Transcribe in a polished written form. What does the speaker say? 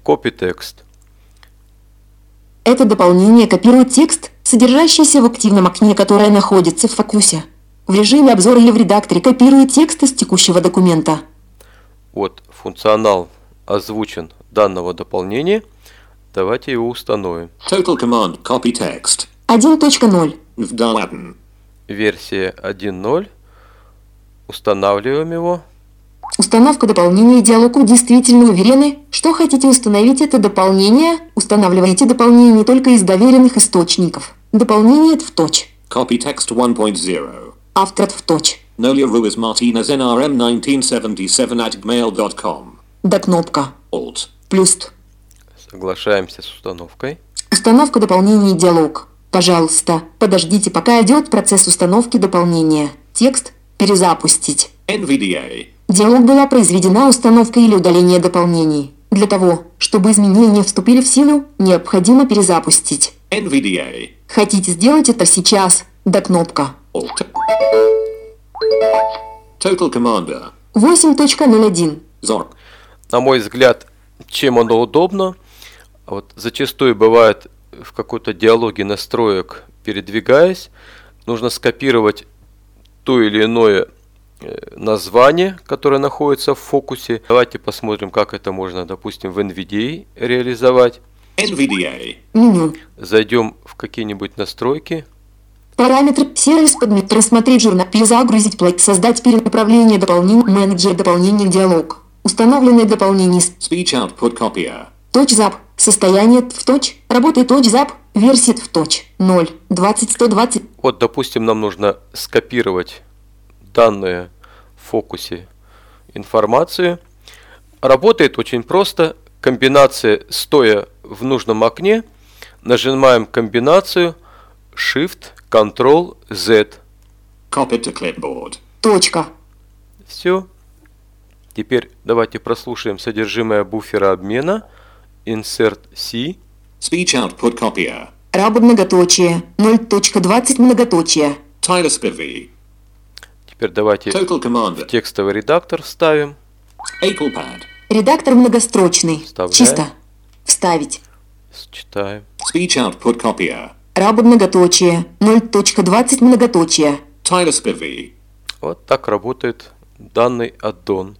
Copy text. Это дополнение копирует текст, содержащийся в активном окне, которое находится в фокусе. В режиме обзора или в редакторе копирует текст из текущего документа. Вот функционал озвучен данного дополнения. Давайте его установим. Total command copy text. 1.0. Vdaladden. Версия 1.0. Устанавливаем его. Установка дополнения диалогу. Действительно уверены, что хотите установить это дополнение? Устанавливайте дополнение только из доверенных источников. Дополнение в точ. Copy text 1.0. Автор в точ. Nolia Ruiz Martinez NRM 1977 Да кнопка. Alt. Плюс. Соглашаемся с установкой. Установка дополнения диалог. Пожалуйста, подождите, пока идет процесс установки дополнения. Текст перезапустить. NVDA. Диалог была произведена установка или удаление дополнений. Для того, чтобы изменения вступили в силу, необходимо перезапустить. NVDA. Хотите сделать это сейчас? Да кнопка. Alt. Total Commander. 8.01. Zork. На мой взгляд, чем оно удобно, вот зачастую бывает в какой-то диалоге настроек, передвигаясь, нужно скопировать то или иное название, которое находится в фокусе. Давайте посмотрим, как это можно, допустим, в NVDA реализовать. NVDA. Меню. Зайдем в какие-нибудь настройки. Параметр. Сервис подмет. Просмотреть журнал. Перезагрузить плейт. Создать перенаправление дополнений. Менеджер дополнений диалог. Установленное дополнение. Speech output copier. TouchZap. Состояние в точ. Работает TouchZap. Версия в точ. 0. 20.120. Вот, допустим, нам нужно скопировать данные в фокусе информацию. Работает очень просто. Комбинация, стоя в нужном окне, нажимаем комбинацию Shift-Ctrl-Z. Copied to clipboard. Точка. Все. Теперь давайте прослушаем содержимое буфера обмена. Insert C. Speech output copier. Рабо многоточие. 0.20 многоточие. Tyler Spivey. Теперь давайте Total Commander. текстовый редактор вставим. Applepad. Редактор многострочный. Вставляем. Чисто. Вставить. Читаем. Speech output copier. Рабо многоточие. 0.20 многоточие. Tyler Spivey. Вот так работает данный аддон.